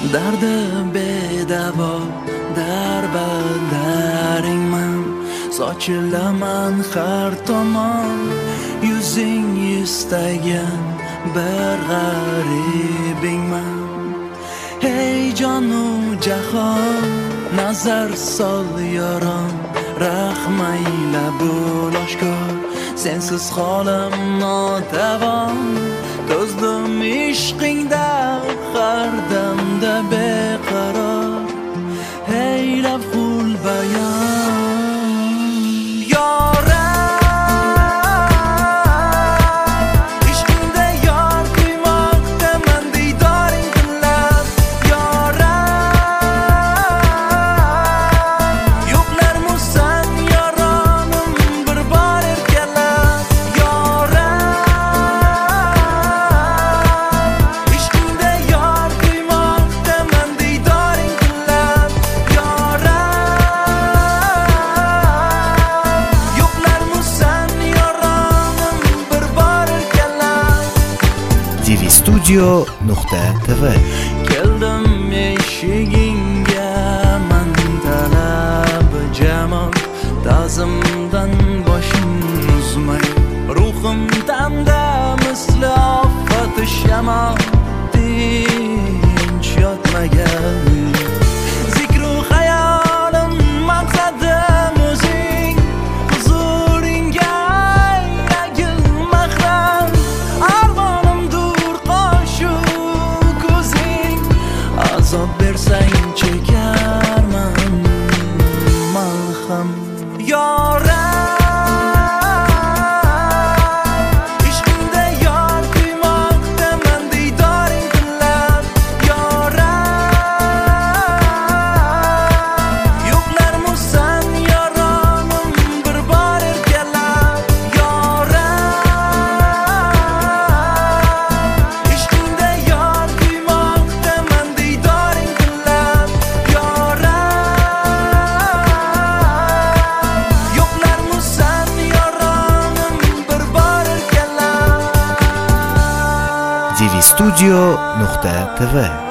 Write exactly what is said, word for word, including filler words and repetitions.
Dardi bedavo darbadaringman, sochilaman har tomon, yuzing istagan bir g'aribingman. Hey jonu jahon, nazar sol yoron, rahmayla bo'l oshkor, sensiz holim notavon. To'zdim ishqingda har damda beqaror, hey lafhul bayon. Yoram, ishqingda yor kuymoqdaman, diydoring tinlab. Yoram, yo'qlarmusan yoronim bir bor erkalab. Studio nuqta tv. Keldim eshigingga man talab jamol, ta'zimdan boshim uzmay, ruhim damda misli ofat shamol, tinch yotmagan. Zikru hayolim maqsadim o'zing, huzuringga ayagil mahram. Azob bersang chekarman malham. Yoram, ishqingda yor kuymoqdaman, diydoring tinlab. Yoram, yo'qlarmusan yoronim bir bor erkalab. Yoram, ishqingda yor kuymoqdaman, diydoring tinlab. Yoram, yo'qlarmusan yoronim bir bor erkalab. Studio nuqta tv.